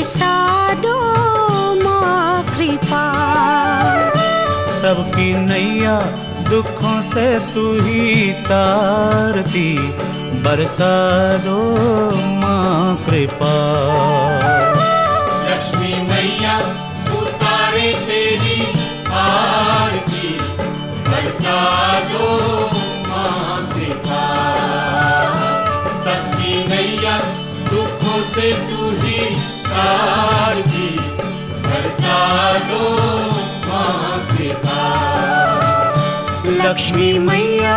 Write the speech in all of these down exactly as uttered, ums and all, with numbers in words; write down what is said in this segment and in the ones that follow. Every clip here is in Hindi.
बरसा दो माँ कृपा। सबकी नैया दुखों से तू ही तारती, बरसा दो माँ कृपा। लक्ष्मी मैया उतारे तेरी आरती, बरसा दो माँ कृपा। सबकी नैया दुखों से तू ही तारती, बरसा दो माँ कृपा। लक्ष्मी मैया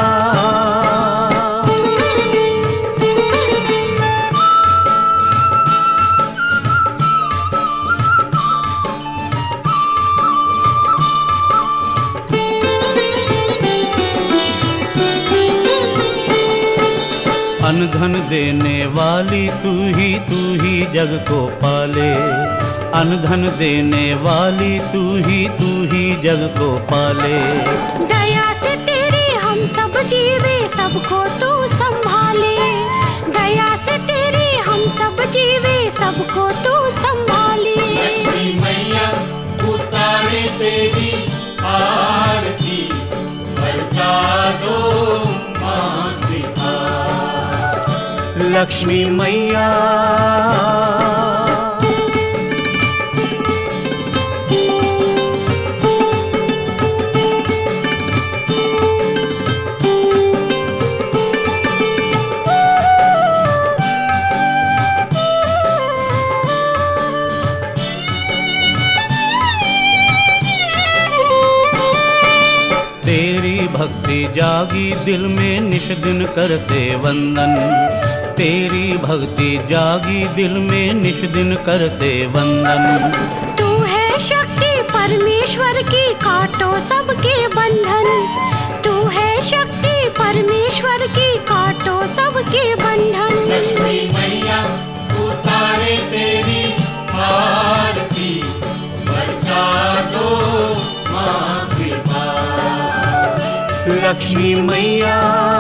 अन्न धन देने वाली तू ही, तू ही जग को पाले। अन्न धन देने वाली तू ही, तू ही जग को पाले। दया से तेरी हम सब जीवे, सबको तू संभाले। दया से तेरी हम सब जीवे, सबको तू संभाले। लक्ष्मी मैया उतारे तेरी आरती, बरसा दो माँ कृपा। लक्ष्मी मैया तेरी भक्ति जागी दिल में निश दिन करते वंदन। तेरी भक्ति जागी दिल में निश दिन करते वंदन। तू है शक्ति परमेश्वर की, काटो सबके बंधन। तू है शक्ति परमेश्वर की, काटो सबके बंधन। लक्ष्मी मैया उतारे तेरी आरती, बरसा दो माँ कृपा। लक्ष्मी मैया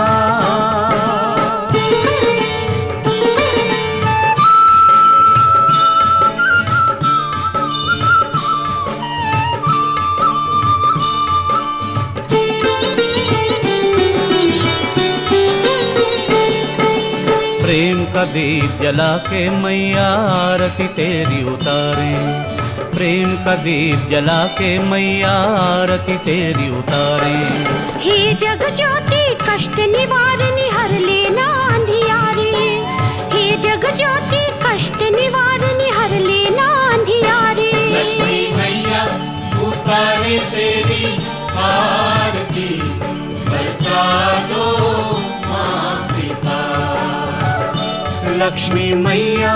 प्रेम का दीप जला के मैया आरती तेरी उतारे। प्रेम का दीप जला के मैया आरती तेरी उतारे। हे जग ज्योति कष्ट निवारणी, हर लेना अंधियारे। हे जग ज्योति कष्ट निवारणी, हर लेना अंधियारे। लक्ष्मी मैया उतारे तेरी आरती, बरसा दो माँ कृपा। लक्ष्मी मैया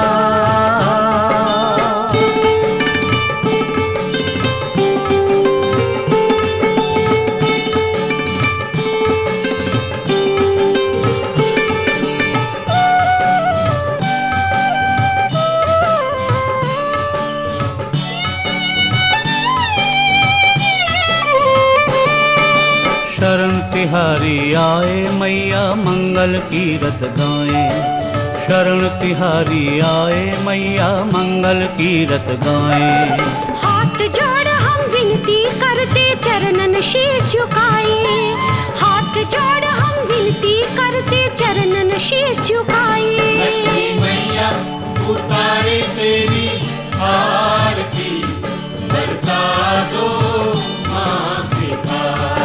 शरण तिहारी आए मैया मंगल कीरत गाएं। शरण तिहारी आए मैया मंगल कीरत गाएं। हाथ जोड़ हम विनती करते, चरणन शीश झुकाए। हाथ जोड़ हम विनती करते, चरणन शीश झुकाए। लक्ष्मी मैया उतारे तेरी आरती, बरसा दो माँ कृपा।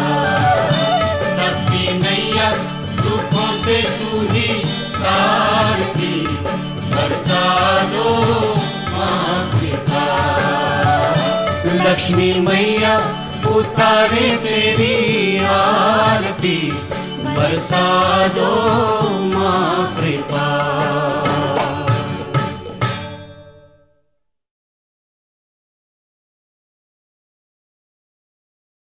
सबकी नैया दुखों से तू ही तारती, बरसा दो माँ कृपा। लक्ष्मी मैया उतारे तेरी आरती, बरसा दो माँ कृपा।